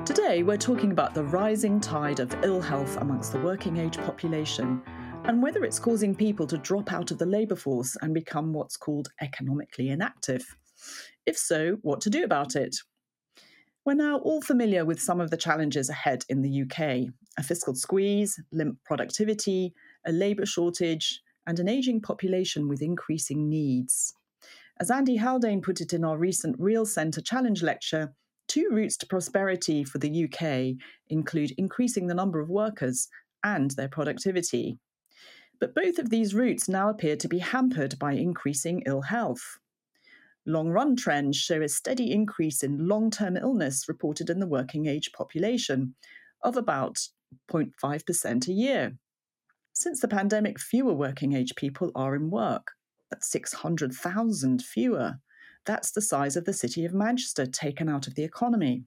Today, we're talking about the rising tide of ill health amongst the working age population and whether it's causing people to drop out of the labour force and become what's called economically inactive. If so, what to do about it? We're now all familiar with some of the challenges ahead in the UK: a fiscal squeeze, limp productivity, a labour shortage, and an ageing population with increasing needs. As Andy Haldane put it in our recent Real Centre Challenge lecture, two routes to prosperity for the UK include increasing the number of workers and their productivity. But both of these routes now appear to be hampered by increasing ill health. Long-run trends show a steady increase in long-term illness reported in the working age population of about 0.5% a year. Since the pandemic, fewer working age people are in work. That's 600,000 fewer. That's the size of the city of Manchester taken out of the economy.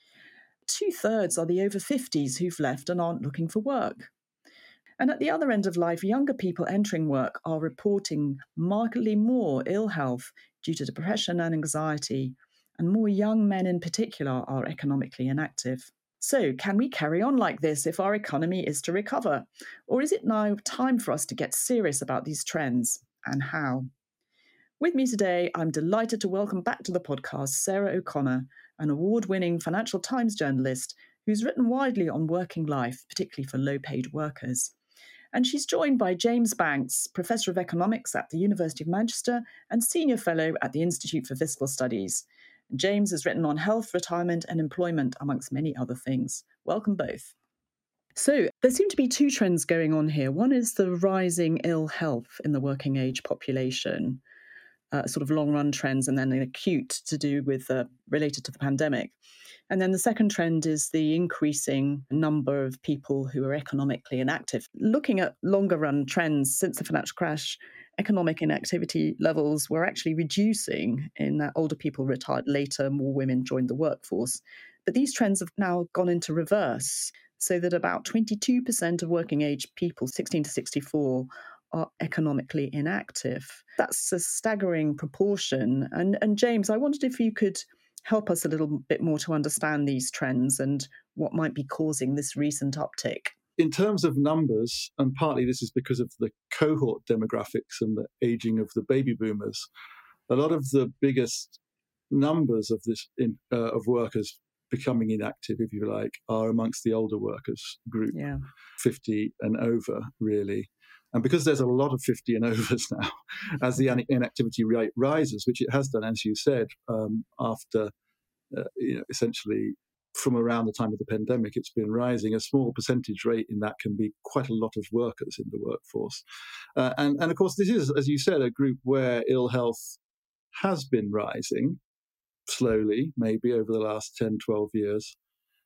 2/3 are the over 50s who've left and aren't looking for work. And at the other end of life, younger people entering work are reporting markedly more ill health due to depression and anxiety, and more young men in particular are economically inactive. So, can we carry on like this if our economy is to recover? Or is it now time for us to get serious about these trends, and how? With me today, I'm delighted to welcome back to the podcast Sarah O'Connor, an award-winning Financial Times journalist who's written widely on working life, particularly for low-paid workers. And she's joined by James Banks, Professor of Economics at the University of Manchester and Senior Fellow at the Institute for Fiscal Studies. James has written on health, retirement and employment, amongst many other things. Welcome both. So there seem to be two trends going on here. One is the rising ill health in the working age population, sort of long-run trends, and then an acute to do with related to the pandemic. And then the second trend is the increasing number of people who are economically inactive. Looking at longer-run trends since the financial crash, economic inactivity levels were actually reducing in that older people retired later, more women joined the workforce. But these trends have now gone into reverse, so that about 22% of working age people, 16 to 64, are economically inactive. That's a staggering proportion. And James, I wondered if you could help us a little bit more to understand these trends and what might be causing this recent uptick. In terms of numbers, and partly this is because of the cohort demographics and the aging of the baby boomers, a lot of the biggest numbers of of workers becoming inactive, if you like, are amongst the older workers group, 50 and over, really. And because there's a lot of 50 and overs now, as the inactivity rate rises, which it has done, as you said, after essentially from around the time of the pandemic, it's been rising. A small percentage rate in that can be quite a lot of workers in the workforce. And of course, this is, as you said, a group where ill health has been rising slowly, maybe over the last 10, 12 years.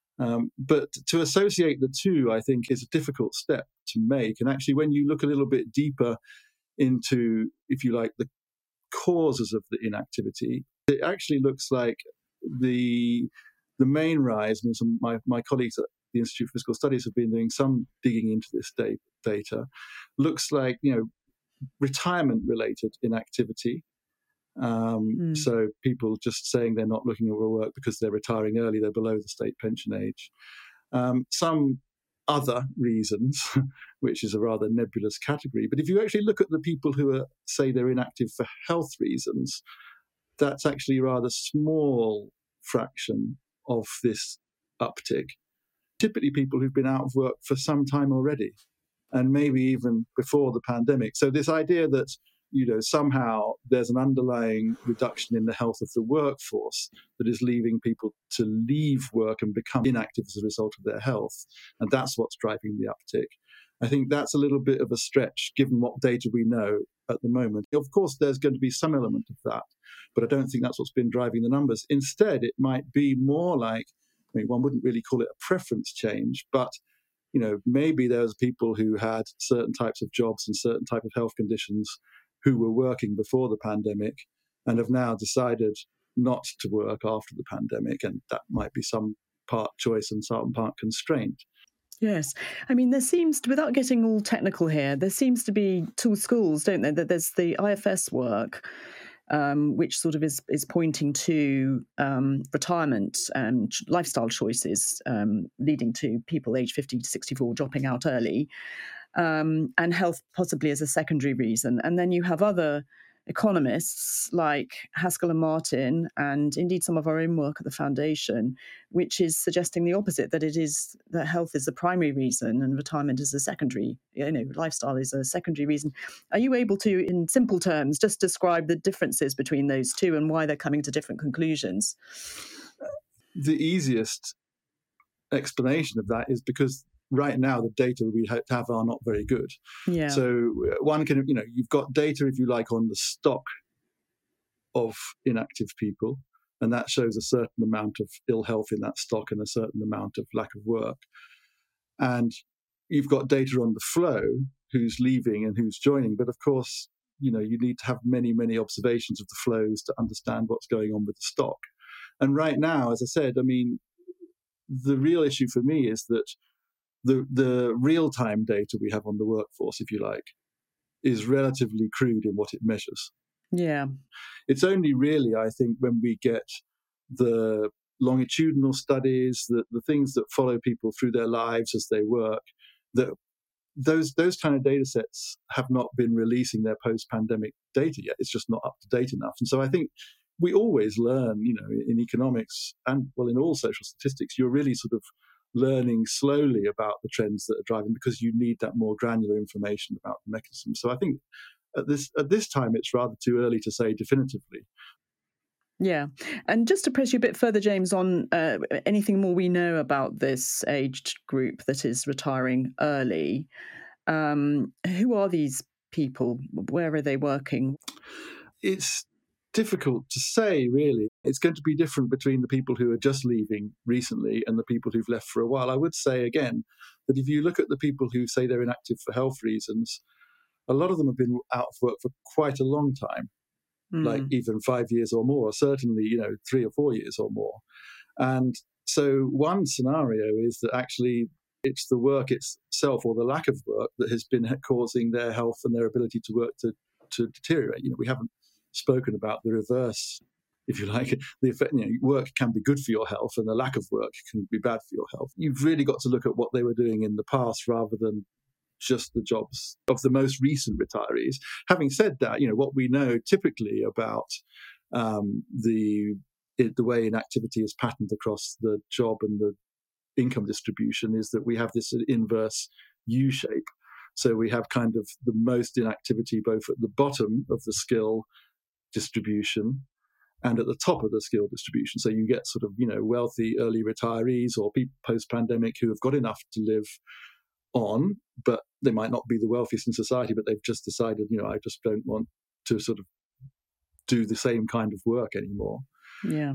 But to associate the two, I think, is a difficult step to make. And actually, when you look a little bit deeper into, if you like, the causes of the inactivity, it actually looks like the main rise. I mean, my colleagues at the Institute for Fiscal Studies have been doing some digging into this data. Looks like, retirement-related inactivity. So people just saying they're not looking for work because they're retiring early, they're below the state pension age. Some other reasons, which is a rather nebulous category. But if you actually look at the people who say they're inactive for health reasons, that's actually a rather small fraction of this uptick. Typically people who've been out of work for some time already, and maybe even before the pandemic. So this idea that somehow there's an underlying reduction in the health of the workforce that is leaving people to leave work and become inactive as a result of their health. And that's what's driving the uptick. I think that's a little bit of a stretch given what data we know at the moment. Of course, there's going to be some element of that, but I don't think that's what's been driving the numbers. Instead, it might be more like, one wouldn't really call it a preference change, but maybe there's people who had certain types of jobs and certain type of health conditions who were working before the pandemic and have now decided not to work after the pandemic. And that might be some part choice and some part constraint. Yes. I mean, there seems to, without getting all technical here, there seems to be two schools, don't there? That there's the IFS work, which sort of is pointing to retirement and lifestyle choices leading to people aged 50 to 64 dropping out early, and health possibly as a secondary reason. And then you have other economists like Haskell and Martin, and indeed some of our own work at the Foundation, which is suggesting the opposite, that health is the primary reason and retirement is a secondary, lifestyle is a secondary reason. Are you able to, in simple terms, just describe the differences between those two and why they're coming to different conclusions? The easiest explanation of that is because right now the data we have are not very good. Yeah. So one can, you've got data, if you like, on the stock of inactive people, and that shows a certain amount of ill health in that stock and a certain amount of lack of work. And you've got data on the flow, who's leaving and who's joining. But of course, you need to have many, many observations of the flows to understand what's going on with the stock. And right now, as I said, the real issue for me is that the real-time data we have on the workforce, if you like, is relatively crude in what it measures. Yeah. It's only really, I think, when we get the longitudinal studies, the things that follow people through their lives as they work, that those kind of data sets have not been releasing their post-pandemic data yet. It's just not up to date enough. And so I think we always learn, in economics and, in all social statistics, you're really sort of learning slowly about the trends that are driving because you need that more granular information about the mechanism. So I think at this time, it's rather too early to say definitively. Yeah. And just to press you a bit further, James, on anything more we know about this aged group that is retiring early, who are these people? Where are they working? It's difficult to say, really. It's going to be different between the people who are just leaving recently and the people who've left for a while. I would say, again, that if you look at the people who say they're inactive for health reasons, a lot of them have been out of work for quite a long time, like even 5 years or more, certainly, 3 or 4 years or more. And so one scenario is that actually it's the work itself or the lack of work that has been causing their health and their ability to work to deteriorate. We haven't spoken about the reverse, if you like. The effect, work can be good for your health and the lack of work can be bad for your health. You've really got to look at what they were doing in the past rather than just the jobs of the most recent retirees. Having said that, what we know typically about the way inactivity is patterned across the job and the income distribution is that we have this inverse U shape. So we have kind of the most inactivity both at the bottom of the skill distribution and at the top of the skill distribution. So you get sort of, wealthy early retirees or people post-pandemic who have got enough to live on, but they might not be the wealthiest in society, but they've just decided, I just don't want to sort of do the same kind of work anymore. Yeah.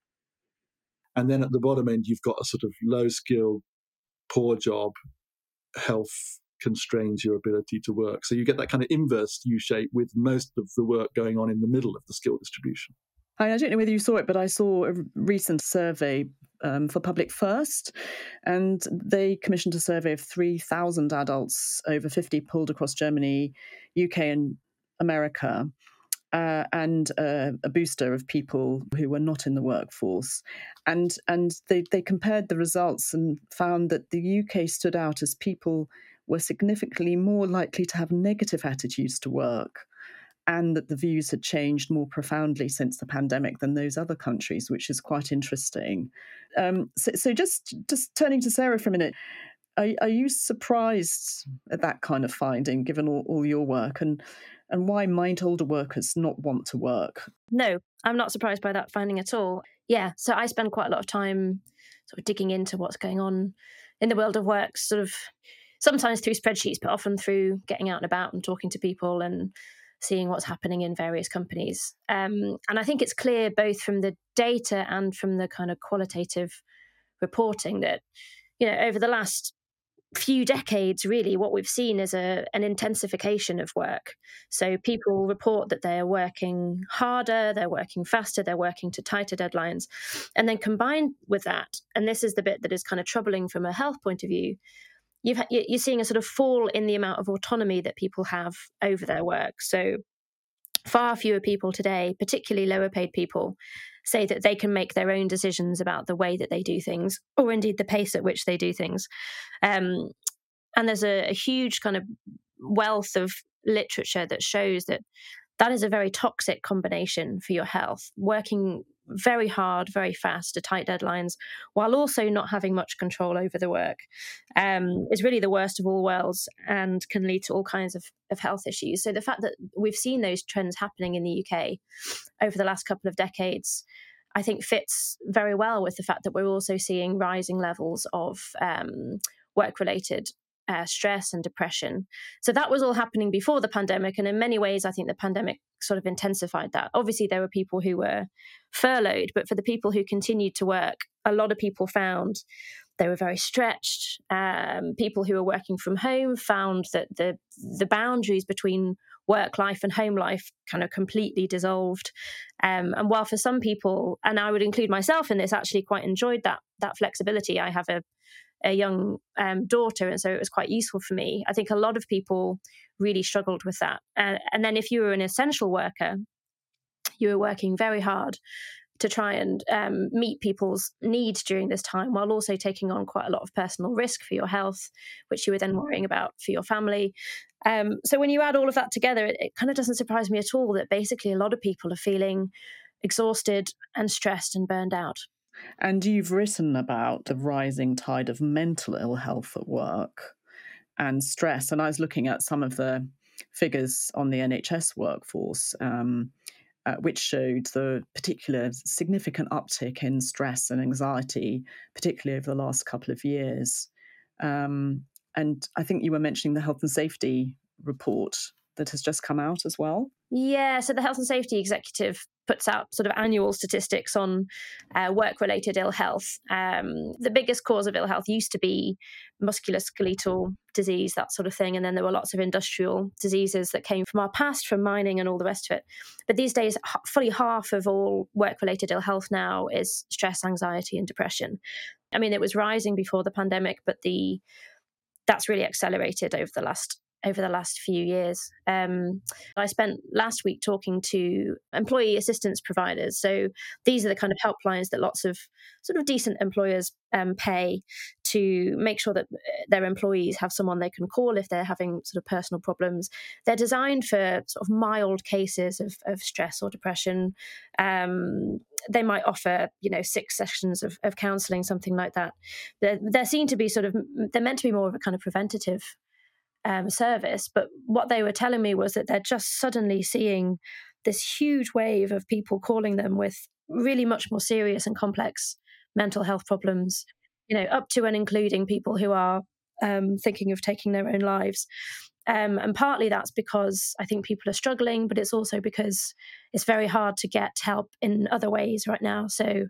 And then at the bottom end, you've got a sort of low skill, poor job, health constrains your ability to work. So you get that kind of inverse U shape with most of the work going on in the middle of the skill distribution. I don't know whether you saw it, but I saw a recent survey for Public First, and they commissioned a survey of 3,000 adults over 50 polled across Germany, UK and America, and a booster of people who were not in the workforce. And they compared the results and found that the UK stood out as people were significantly more likely to have negative attitudes to work, and that the views had changed more profoundly since the pandemic than those other countries, which is quite interesting. So just turning to Sarah for a minute, are you surprised at that kind of finding, given all your work, and why might older workers not want to work? No, I'm not surprised by that finding at all. Yeah, so I spend quite a lot of time sort of digging into what's going on in the world of work, sort of sometimes through spreadsheets, but often through getting out and about and talking to people and seeing what's happening in various companies. And I think it's clear both from the data and from the kind of qualitative reporting that, over the last few decades, really, what we've seen is an intensification of work. So people report that they're working harder, they're working faster, they're working to tighter deadlines. And then combined with that, and this is the bit that is kind of troubling from a health point of view, you're seeing a sort of fall in the amount of autonomy that people have over their work. So far fewer people today, particularly lower paid people, say that they can make their own decisions about the way that they do things, or indeed the pace at which they do things. And there's a huge kind of wealth of literature that shows that that is a very toxic combination for your health, working very hard, very fast to tight deadlines, while also not having much control over the work, is really the worst of all worlds and can lead to all kinds of health issues. So the fact that we've seen those trends happening in the UK over the last couple of decades, I think fits very well with the fact that we're also seeing rising levels of work-related stress and depression. So that was all happening before the pandemic. And in many ways, I think the pandemic sort of intensified that. Obviously, there were people who were furloughed, but for the people who continued to work, a lot of people found they were very stretched. People who were working from home found that the boundaries between work life and home life kind of completely dissolved. And while for some people, and I would include myself in this, actually quite enjoyed that flexibility. I have a young daughter, and so it was quite useful for me. I think a lot of people really struggled with that. And then if you were an essential worker, you were working very hard to try and meet people's needs during this time, while also taking on quite a lot of personal risk for your health, which you were then worrying about for your family. So when you add all of that together, it kind of doesn't surprise me at all that basically a lot of people are feeling exhausted and stressed and burned out. And you've written about the rising tide of mental ill health at work and stress. And I was looking at some of the figures on the NHS workforce, which showed the particular significant uptick in stress and anxiety, particularly over the last couple of years. And I think you were mentioning the health and safety report that has just come out as well. Yeah, so the Health and Safety Executive puts out sort of annual statistics on work-related ill health. The biggest cause of ill health used to be musculoskeletal disease, that sort of thing, and then there were lots of industrial diseases that came from our past, from mining and all the rest of it. But these days, fully half of all work-related ill health now is stress, anxiety, and depression. I mean, it was rising before the pandemic, but that's really accelerated over the last few years. I spent last week talking to employee assistance providers. So these are the kind of helplines that lots of sort of decent employers pay to make sure that their employees have someone they can call if they're having sort of personal problems. They're designed for sort of mild cases of stress or depression. They might offer, 6 sessions of counselling, something like that. They're meant to be more of a kind of preventative service. But what they were telling me was that they're just suddenly seeing this huge wave of people calling them with really much more serious and complex mental health problems, up to and including people who are thinking of taking their own lives. And partly that's because I think people are struggling, but it's also because it's very hard to get help in other ways right now. So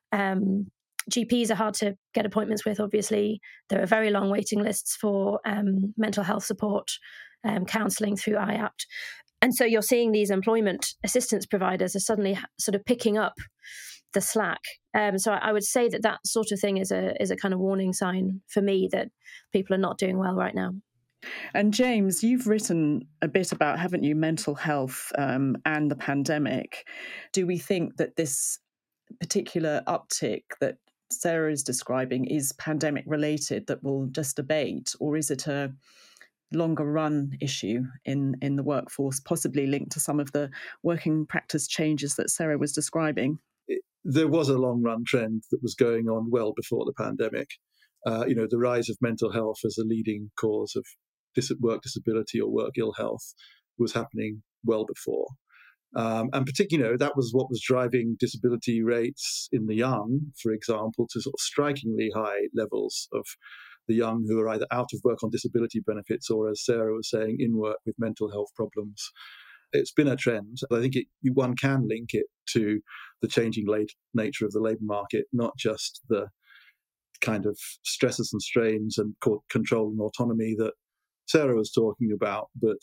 GPs are hard to get appointments with, obviously. There are very long waiting lists for mental health support, counselling through IAPT. And so you're seeing these employment assistance providers are suddenly sort of picking up the slack. So I would say that sort of thing is a kind of warning sign for me that people are not doing well right now. And James, you've written a bit about, haven't you, mental health and the pandemic. Do we think that this particular uptick that Sarah is describing is pandemic related that will just abate, or is it a longer run issue in the workforce, possibly linked to some of the working practice changes that Sarah was describing? There was a long run trend that was going on well before the pandemic. The rise of mental health as a leading cause of work disability or work ill health was happening well before. And particularly, that was what was driving disability rates in the young, for example, to sort of strikingly high levels of the young who are either out of work on disability benefits or, as Sarah was saying, in work with mental health problems. It's been a trend. I think one can link it to the changing nature of the labour market, not just the kind of stresses and strains and control and autonomy that Sarah was talking about, but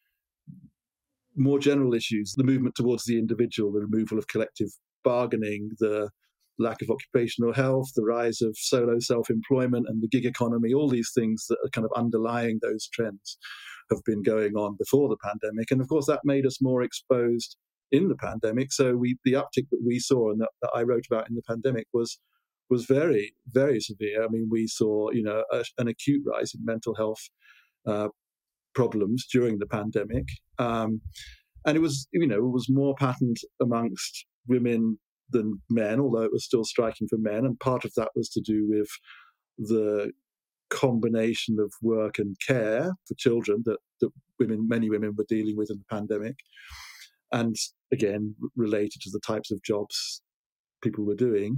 more general issues, the movement towards the individual, the removal of collective bargaining, the lack of occupational health, the rise of solo self-employment and the gig economy, all these things that are kind of underlying those trends have been going on before the pandemic. And of course, that made us more exposed in the pandemic. So the uptick that we saw and that I wrote about in the pandemic was very, very severe. I mean, we saw, an acute rise in mental health problems during the pandemic. And it was more patterned amongst women than men, although it was still striking for men. And part of that was to do with the combination of work and care for children that many women were dealing with in the pandemic. And again, related to the types of jobs people were doing.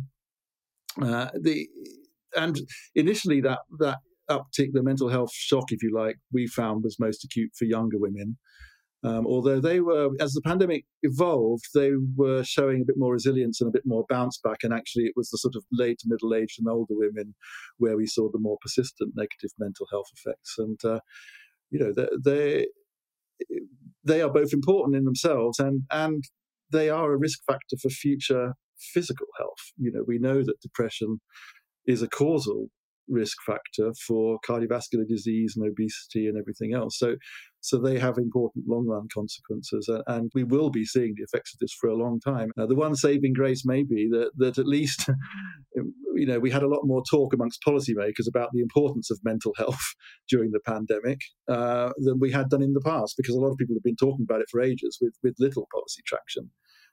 And initially that uptick, the mental health shock, if you like, we found was most acute for younger women. Although they were, as the pandemic evolved, they were showing a bit more resilience and a bit more bounce back. And actually, it was the sort of late to middle-aged and older women where we saw the more persistent negative mental health effects. And they are both important in themselves, and they are a risk factor for future physical health. We know that depression is a causal risk factor for cardiovascular disease and obesity and everything else. So they have important long-run consequences, and we will be seeing the effects of this for a long time. The one saving grace may be that at least, we had a lot more talk amongst policymakers about the importance of mental health during the pandemic than we had done in the past, because a lot of people have been talking about it for ages with little policy traction.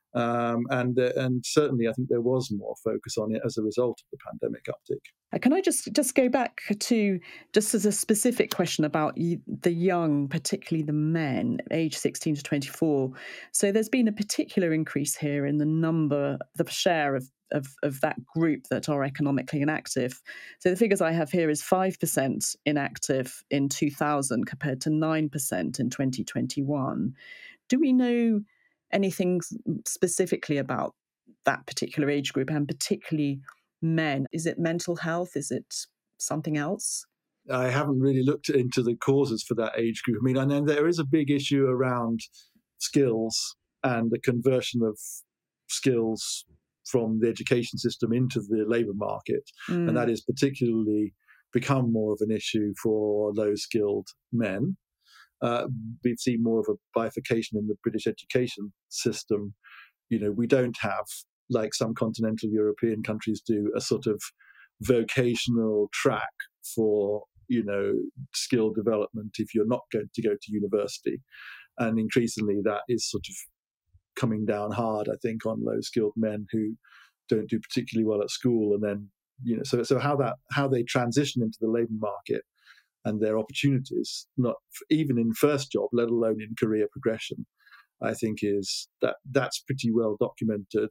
And certainly, I think there was more focus on it as a result of the pandemic uptick. Can I just go back to, just as a specific question about the young, particularly the men, age 16 to 24. So there's been a particular increase here in the share of that group that are economically inactive. So the figures I have here is 5% inactive in 2000 compared to 9% in 2021. Do we know anything specifically about that particular age group, and particularly men? Is it mental health? Is it something else? I haven't really looked into the causes for that age group. I mean, I know there is a big issue around skills and the conversion of skills from the education system into the labour market. And that is particularly become more of an issue for low-skilled men. We've seen more of a bifurcation in the British education system. We don't have, like some continental European countries do, a sort of vocational track for, skill development if you're not going to go to university. And increasingly that is sort of coming down hard, I think, on low-skilled men who don't do particularly well at school. And then, so how they transition into the labour market and their opportunities, not even in first job, let alone in career progression, I think that's pretty well documented.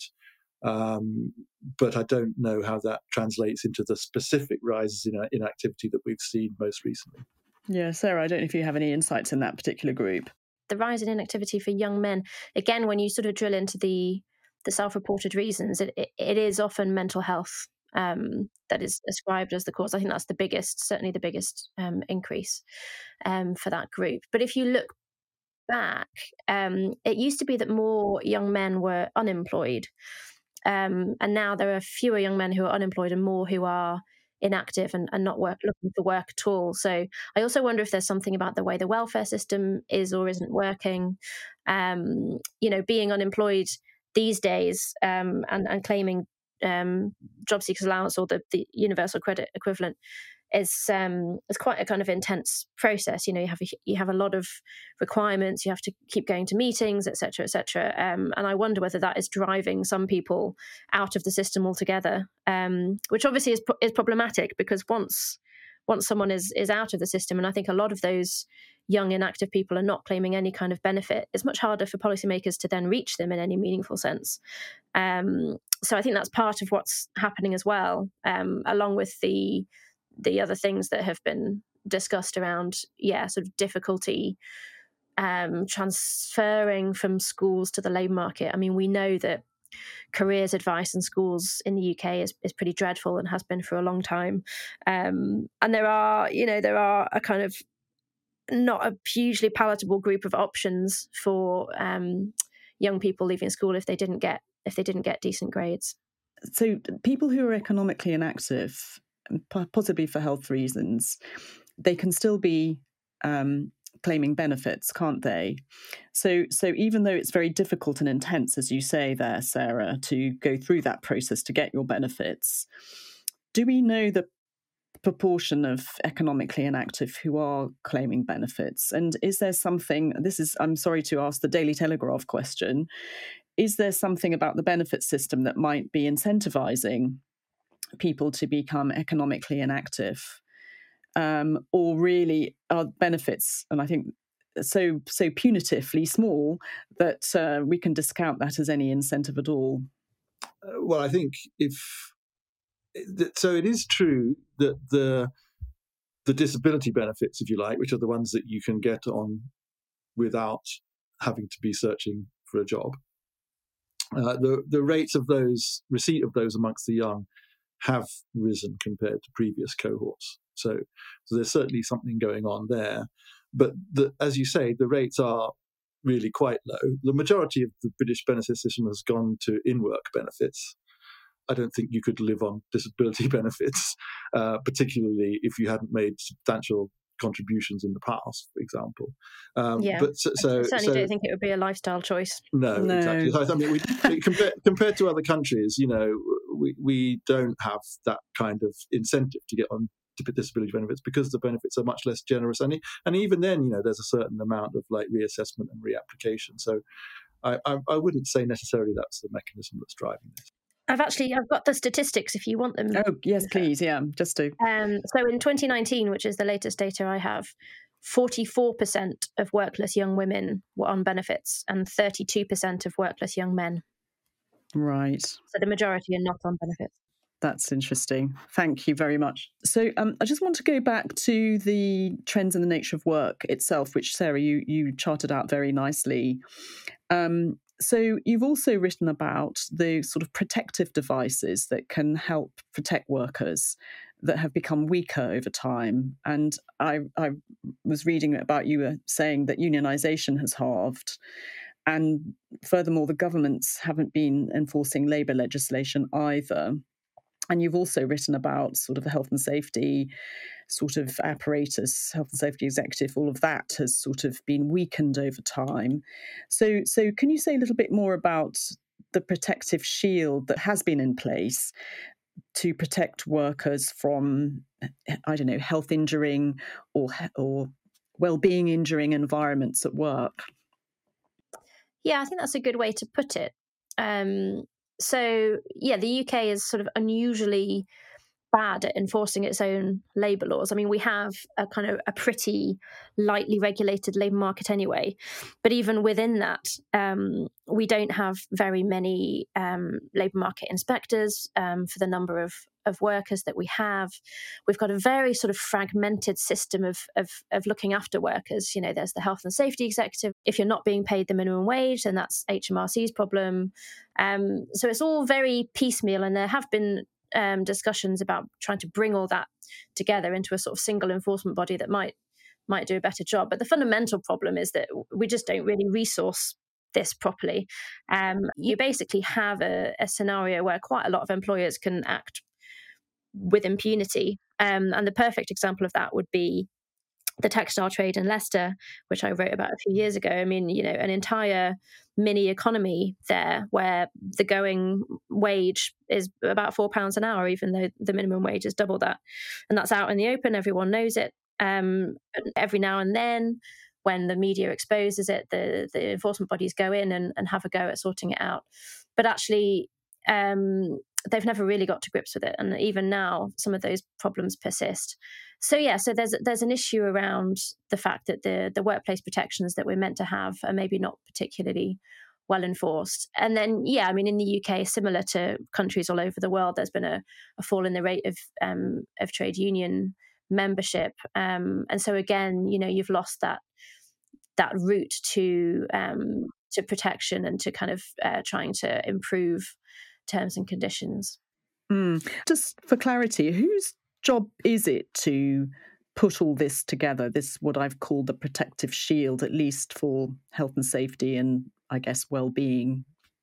But I don't know how that translates into the specific rises in activity that we've seen most recently. Yeah, Sarah, I don't know if you have any insights in that particular group. The rise in inactivity for young men, again, when you sort of drill into the self-reported reasons, it is often mental health that is ascribed as the cause. I think that's certainly the biggest increase for that group. But if you look back, it used to be that more young men were unemployed. And now there are fewer young men who are unemployed and more who are inactive and not looking for work at all. So I also wonder if there's something about the way the welfare system is or isn't working. Being unemployed these days and claiming job seekers allowance or the universal credit equivalent is quite a kind of intense process. You have a lot of requirements. You have to keep going to meetings, etc., etc. And I wonder whether that is driving some people out of the system altogether, which obviously is problematic, because once someone is out of the system, and I think a lot of those young inactive people are not claiming any kind of benefit, it's much harder for policymakers to then reach them in any meaningful sense. So I think that's part of what's happening as well, along with the other things that have been discussed around, sort of difficulty transferring from schools to the labour market. I mean, we know that careers advice in schools in the UK is pretty dreadful and has been for a long time. And there are a kind of not a hugely palatable group of options for young people leaving school if they didn't get decent grades. So people who are economically inactive, possibly for health reasons, they can still be claiming benefits, can't they? So even though it's very difficult and intense, as you say there, Sarah, to go through that process to get your benefits, do we know the proportion of economically inactive who are claiming benefits? And is there something, I'm sorry to ask the Daily Telegraph question, is there something about the benefit system that might be incentivizing people to become economically inactive? Or really are benefits, and I think so punitively small that we can discount that as any incentive at all? Well, I think so it is true that the disability benefits, if you like, which are the ones that you can get on without having to be searching for a job, the rates of receipt of those amongst the young have risen compared to previous cohorts. So there's certainly something going on there. But as you say, the rates are really quite low. The majority of the British benefit system has gone to in-work benefits. I don't think you could live on disability benefits, particularly if you hadn't made substantial contributions in the past, for example. But I certainly don't think it would be a lifestyle choice. No. Exactly. I mean, compared to other countries, we don't have that kind of incentive to get on disability benefits because the benefits are much less generous, and even then, there's a certain amount of like reassessment and reapplication. So I wouldn't say necessarily that's the mechanism that's driving this. I've got the statistics if you want them. Oh, yes, please. Yeah, just to. So in 2019, which is the latest data I have, 44% of workless young women were on benefits and 32% of workless young men. Right. So the majority are not on benefits. That's interesting. Thank you very much. So I just want to go back to the trends in the nature of work itself, which, Sarah, you charted out very nicely. So you've also written about the sort of protective devices that can help protect workers that have become weaker over time. And I was reading about you saying that unionisation has halved. And furthermore, the governments haven't been enforcing labour legislation either. And you've also written about sort of the health and safety sort of apparatus, health and safety executive, all of that has sort of been weakened over time. So can you say a little bit more about the protective shield that has been in place to protect workers from, I don't know, health injuring or well-being injuring environments at work? Yeah, I think that's a good way to put it. So, the UK is sort of unusually bad at enforcing its own labour laws. I mean, we have a kind of a pretty lightly regulated labour market anyway, but even within that, we don't have very many labour market inspectors for the number of workers that we have. We've got a very sort of fragmented system of looking after workers. There's the health and safety executive. If you're not being paid the minimum wage, then that's HMRC's problem. So it's all very piecemeal, and there have been discussions about trying to bring all that together into a sort of single enforcement body that might do a better job. But the fundamental problem is that we just don't really resource this properly. You basically have a scenario where quite a lot of employers can act with impunity. And the perfect example of that would be the textile trade in Leicester, which I wrote about a few years ago. I mean, an entire mini economy there where the going wage is about £4 an hour, even though the minimum wage is double that. And that's out in the open. Everyone knows it. Every now and then, when the media exposes it, the enforcement bodies go in and have a go at sorting it out. But actually, they've never really got to grips with it. And even now, some of those problems persist. So there's an issue around the fact that the workplace protections that we're meant to have are maybe not particularly well enforced. And then, in the UK, similar to countries all over the world, there's been a fall in the rate of trade union membership. And so again, you've lost that route to protection and to kind of trying to improve terms and conditions. Just for clarity, whose job is it to put all this together, this what I've called the protective shield, at least for health and safety and, I guess, well-being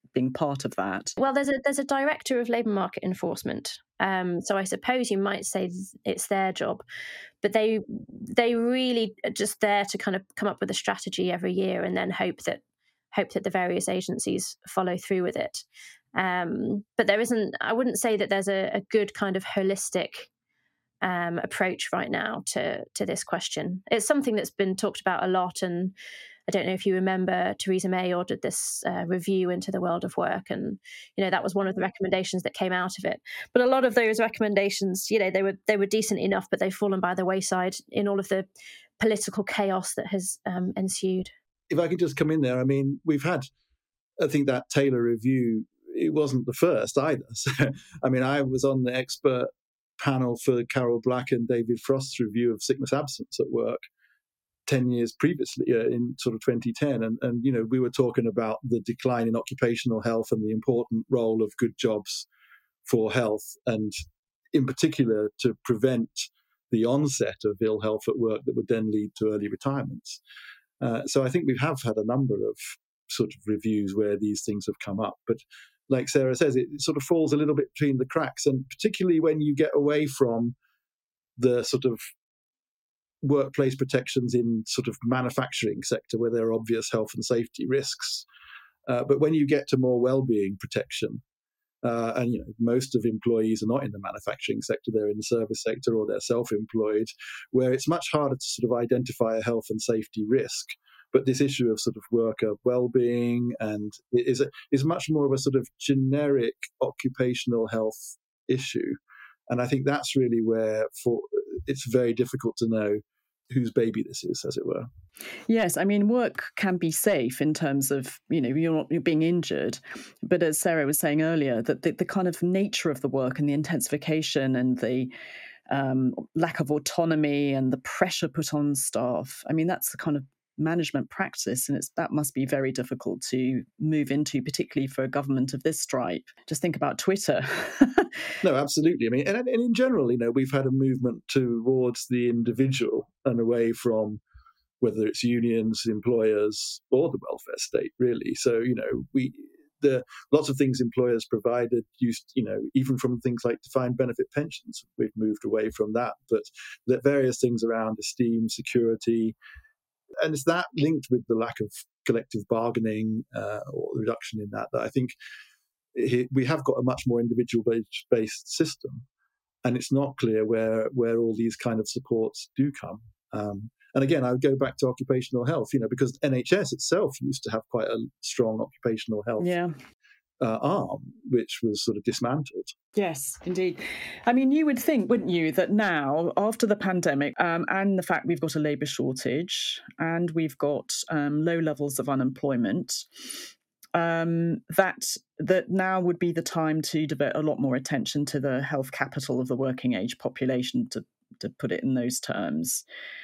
being part of that? Well, there's a director of labour market enforcement. So I suppose you might say it's their job, but they really are just there to kind of come up with a strategy every year and then hope that the various agencies follow through with it. But there isn't. I wouldn't say that there's a good kind of holistic approach right now to this question. It's something that's been talked about a lot, and I don't know if you remember, Theresa May ordered this review into the world of work, and that was one of the recommendations that came out of it. But a lot of those recommendations, they were decent enough, but they've fallen by the wayside in all of the political chaos that has ensued. If I can just come in there, I mean, we've had, I think, that Taylor review. It wasn't the first either. So, I mean, I was on the expert panel for Carol Black and David Frost's review of sickness absence at work 10 years previously, in sort of 2010. And we were talking about the decline in occupational health and the important role of good jobs for health, and in particular to prevent the onset of ill health at work that would then lead to early retirements. So I think we have had a number of sort of reviews where these things have come up. But like Sarah says, it sort of falls a little bit between the cracks, and particularly when you get away from the sort of workplace protections in sort of manufacturing sector where there are obvious health and safety risks. But when you get to more well-being protection, and most of employees are not in the manufacturing sector, they're in the service sector or they're self-employed, where it's much harder to sort of identify a health and safety risk. But this issue of sort of worker well-being and is much more of a sort of generic occupational health issue. And I think that's really where it's very difficult to know whose baby this is, as it were. Yes, I mean, work can be safe in terms of, you're being injured. But as Sarah was saying earlier, that the kind of nature of the work and the intensification and the lack of autonomy and the pressure put on staff, I mean, that's the kind of management practice, and that must be very difficult to move into, particularly for a government of this stripe. Just think about Twitter. No, absolutely. I mean, and in general, we've had a movement towards the individual and away from whether it's unions, employers, or the welfare state, really. So, the lots of things employers provided used, even from things like defined benefit pensions, we've moved away from that. But the various things around esteem, security, and it's that linked with the lack of collective bargaining or reduction in that I think we have got a much more individual-based system, and it's not clear where all these kind of supports do come. And again, I would go back to occupational health, because NHS itself used to have quite a strong occupational health arm, which was sort of dismantled. Yes, indeed. I mean, you would think, wouldn't you, that now, after the pandemic and the fact we've got a labour shortage and we've got low levels of unemployment, that now would be the time to devote a lot more attention to the health capital of the working age population, to put it in those terms.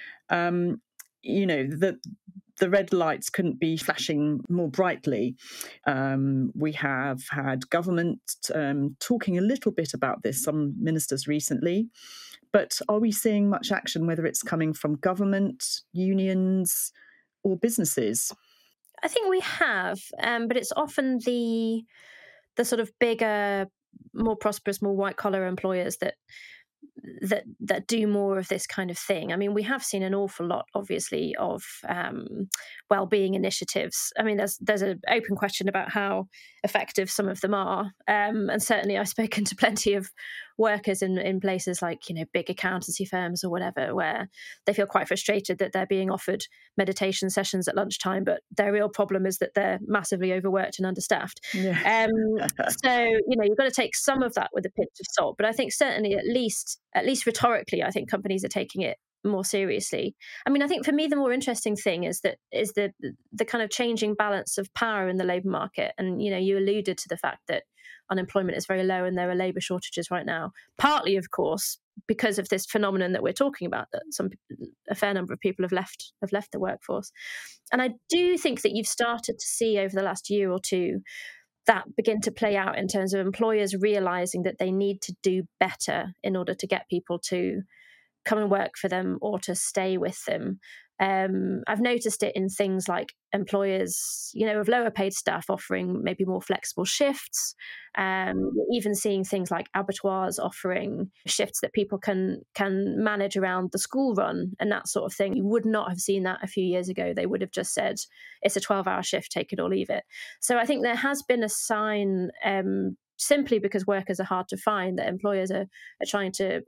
The red lights couldn't be flashing more brightly. We have had government talking a little bit about this, some ministers recently, but are we seeing much action, whether it's coming from government, unions, or businesses? I think we have, but it's often the sort of bigger, more prosperous, more white-collar employers that do more of this kind of thing. I mean, we have seen an awful lot, obviously, of well-being initiatives. I mean, there's an open question about how effective some of them are, and certainly I've spoken to plenty of workers in places like big accountancy firms or whatever, where they feel quite frustrated that they're being offered meditation sessions at lunchtime, but their real problem is that they're massively overworked and understaffed. Yeah. So you've got to take some of that with a pinch of salt, but I think certainly at least rhetorically, I think companies are taking it more seriously. I mean, I think for me the more interesting thing is the kind of changing balance of power in the labour market. And you alluded to the fact that unemployment is very low and there are labour shortages right now, partly of course because of this phenomenon that we're talking about, that a fair number of people have left the workforce. And I do think that you've started to see over the last year or two that begin to play out in terms of employers realizing that they need to do better in order to get people to come and work for them or to stay with them. I've noticed it in things like employers, of lower paid staff offering maybe more flexible shifts, even seeing things like abattoirs offering shifts that people can manage around the school run and that sort of thing. You would not have seen that a few years ago. They would have just said, it's a 12-hour shift, take it or leave it. So I think there has been a sign, simply because workers are hard to find, that employers are trying to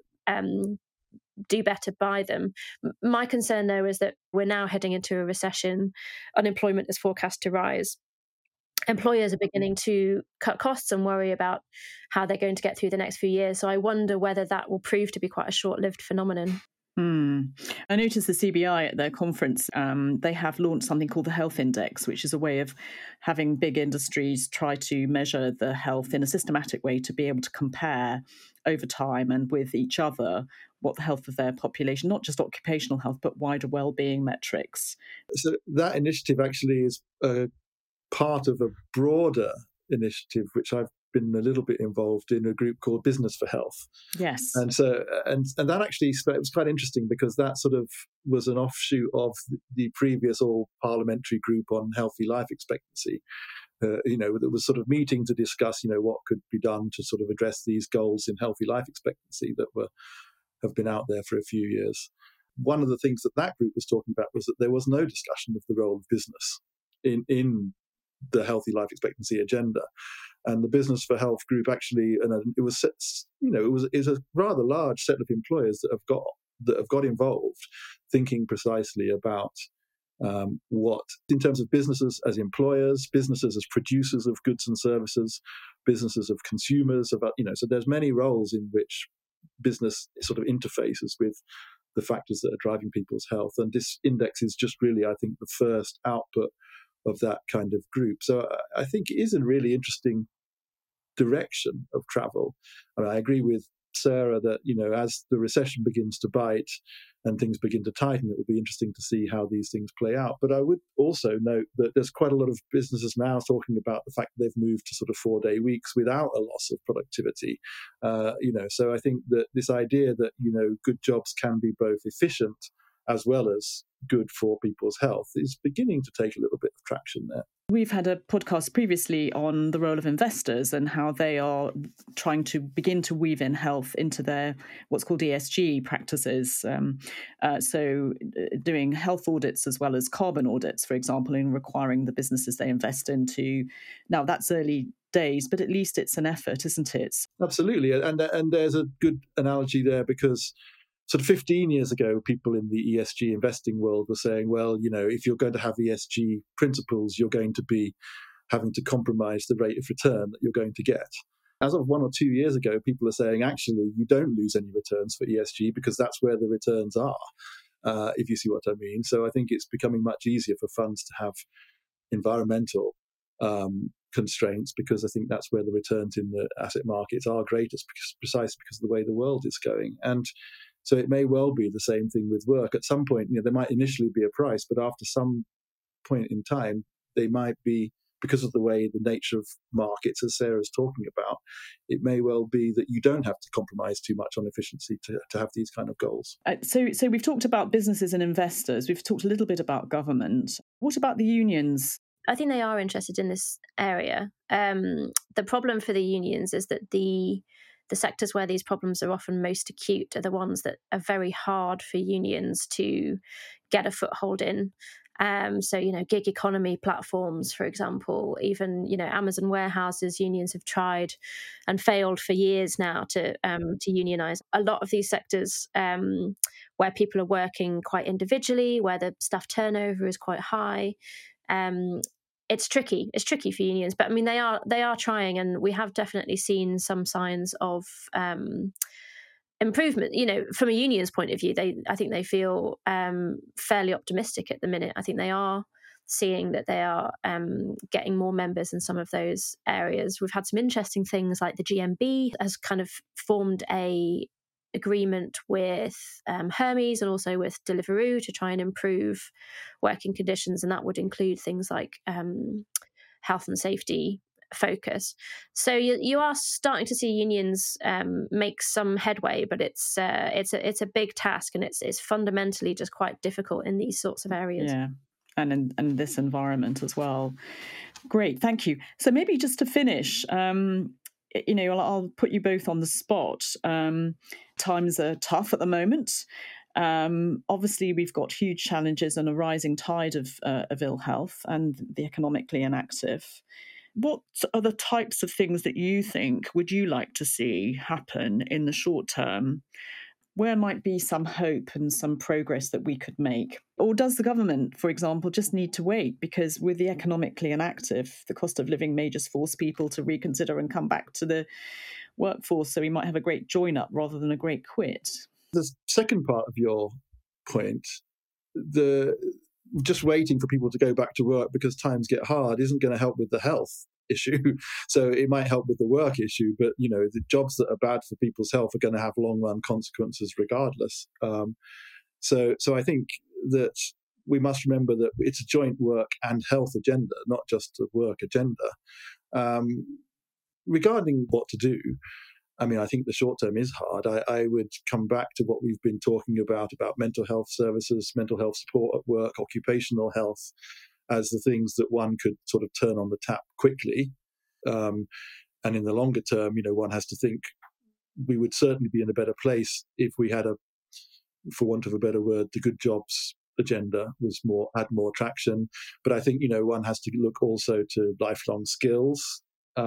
do better by them. My concern, though, is that we're now heading into a recession. Unemployment is forecast to rise. Employers are beginning to cut costs and worry about how they're going to get through the next few years. So I wonder whether that will prove to be quite a short-lived phenomenon. I noticed the CBI at their conference, they have launched something called the Health Index, which is a way of having big industries try to measure the health in a systematic way to be able to compare over time and with each other what the health of their population, not just occupational health, but wider well-being metrics. So that initiative actually is part of a broader initiative, which I've been a little bit involved in, a group called Business for Health. Yes. And so, and that actually, it was quite interesting because that sort of was an offshoot of the previous all-parliamentary group on healthy life expectancy. There was sort of meeting to discuss, what could be done to sort of address these goals in healthy life expectancy that have been out there for a few years. One of the things that group was talking about was that there was no discussion of the role of business in the healthy life expectancy agenda. And the Business for Health group actually, and it was a rather large set of employers that have got involved, thinking precisely about what, in terms of businesses as employers, businesses as producers of goods and services, businesses of consumers, so there's many roles in which business sort of interfaces with the factors that are driving people's health. And this index is just really, I think, the first output of that kind of group. So I think it is a really interesting direction of travel. And I agree with Sarah that, as the recession begins to bite and things begin to tighten, it will be interesting to see how these things play out. But I would also note that there's quite a lot of businesses now talking about the fact that they've moved to sort of 4-day weeks without a loss of productivity. So I think that this idea that, good jobs can be both efficient as well as good for people's health is beginning to take a little bit of traction there. We've had a podcast previously on the role of investors and how they are trying to begin to weave in health into their what's called ESG practices. So doing health audits as well as carbon audits, for example, and requiring the businesses they invest into. Now, that's early days, but at least it's an effort, isn't it? Absolutely. And there's a good analogy there because sort of 15 years ago, people in the ESG investing world were saying, well, if you're going to have ESG principles, you're going to be having to compromise the rate of return that you're going to get. As of 1 or 2 years ago, people are saying, actually, you don't lose any returns for ESG because that's where the returns are, if you see what I mean. So I think it's becoming much easier for funds to have environmental constraints because I think that's where the returns in the asset markets are greatest, precisely because of the way the world is going. And so it may well be the same thing with work. At some point, there might initially be a price, but after some point in time, they might be, because of the way the nature of markets, as Sarah's talking about, it may well be that you don't have to compromise too much on efficiency to have these kind of goals. So we've talked about businesses and investors. We've talked a little bit about government. What about the unions? I think they are interested in this area. The problem for the unions is that the sectors where these problems are often most acute are the ones that are very hard for unions to get a foothold in. So, gig economy platforms, for example, even, Amazon warehouses, unions have tried and failed for years now to unionize. A lot of these sectors where people are working quite individually, where the staff turnover is quite high, it's tricky. It's tricky for unions, but I mean they are trying, and we have definitely seen some signs of improvement. From a union's point of view, I think they feel fairly optimistic at the minute. I think they are seeing that they are getting more members in some of those areas. We've had some interesting things like the GMB has kind of formed a agreement with Hermes and also with Deliveroo to try and improve working conditions, and that would include things like health and safety focus. So you are starting to see unions make some headway, but it's a big task, and it's fundamentally just quite difficult in these sorts of areas. Yeah, and in this environment as well. Great, thank you. So maybe just to finish, I'll put you both on the spot. Times are tough at the moment. Obviously, we've got huge challenges and a rising tide of ill health and the economically inactive. What are the types of things that you think would you like to see happen in the short term? Where might be some hope and some progress that we could make? Or does the government, for example, just need to wait? Because with the economically inactive, the cost of living may just force people to reconsider and come back to the workforce. So we might have a great join up rather than a great quit. The second part of your point, just waiting for people to go back to work because times get hard isn't going to help with the health issue. So it might help with the work issue, but the jobs that are bad for people's health are going to have long run consequences regardless. So I think that we must remember that it's a joint work and health agenda, not just a work agenda. Regarding what to do, I think the short term is hard. I would come back to what we've been talking about mental health services, mental health support at work, occupational health, as the things that one could sort of turn on the tap quickly. And in the longer term, one has to think we would certainly be in a better place if we had for want of a better word, the good jobs agenda had more traction. But I think, one has to look also to lifelong skills.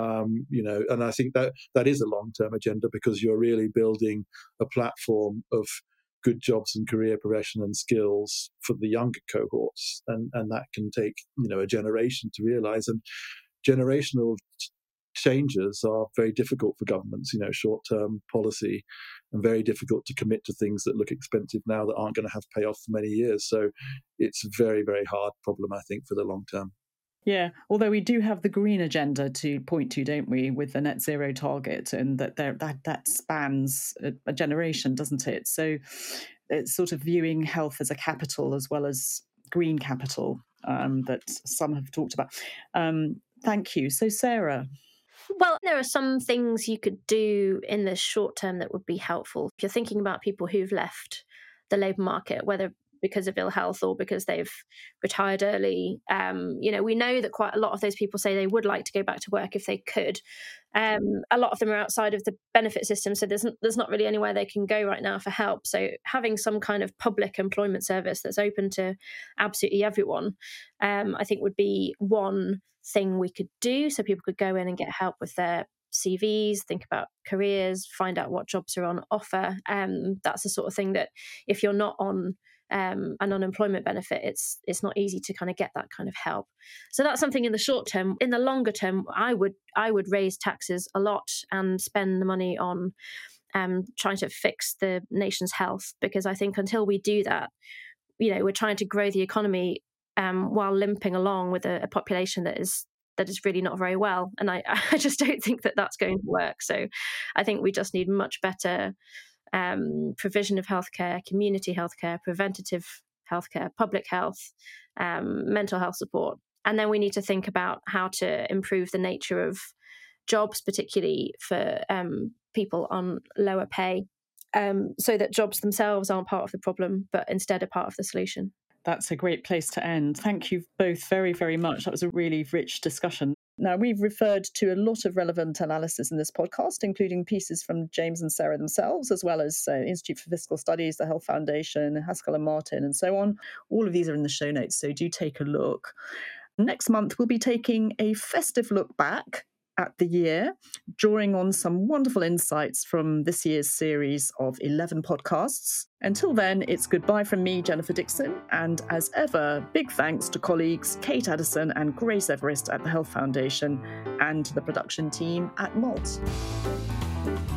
And I think that is a long-term agenda because you're really building a platform of good jobs and career progression and skills for the younger cohorts. And that can take, a generation to realize. And generational changes are very difficult for governments, short-term policy, and very difficult to commit to things that look expensive now that aren't going to have payoff for many years. So it's a very, very hard problem, I think, for the long term. Yeah, although we do have the green agenda to point to, don't we, with the net zero target, and that spans a generation, doesn't it? So it's sort of viewing health as a capital as well as green capital that some have talked about. Thank you. So Sarah. Well, there are some things you could do in the short term that would be helpful. If you're thinking about people who've left the labour market, whether because of ill health or because they've retired early. We know that quite a lot of those people say they would like to go back to work if they could. A lot of them are outside of the benefit system, so there's not really anywhere they can go right now for help. So having some kind of public employment service that's open to absolutely everyone, I think would be one thing we could do. So people could go in and get help with their CVs, think about careers, find out what jobs are on offer. That's the sort of thing that if you're not on an unemployment benefit, it's not easy to kind of get that kind of help. So that's something in the short term. In the longer term, I would raise taxes a lot and spend the money on trying to fix the nation's health, because I think until we do that, we're trying to grow the economy while limping along with a population that is really not very well. And I just don't think that that's going to work. So I think we just need much better provision of healthcare, community healthcare, preventative healthcare, public health, mental health support. And then we need to think about how to improve the nature of jobs, particularly for people on lower pay, so that jobs themselves aren't part of the problem, but instead are part of the solution. That's a great place to end. Thank you both very, very much. That was a really rich discussion. Now, we've referred to a lot of relevant analysis in this podcast, including pieces from James and Sarah themselves, as well as Institute for Fiscal Studies, the Health Foundation, Haskell and Martin, and so on. All of these are in the show notes, so do take a look. Next month, we'll be taking a festive look back at the year, drawing on some wonderful insights from this year's series of 11 podcasts. Until then, it's goodbye from me, Jennifer Dixon, and as ever, big thanks to colleagues Kate Addison and Grace Everest at the Health Foundation and the production team at Malt.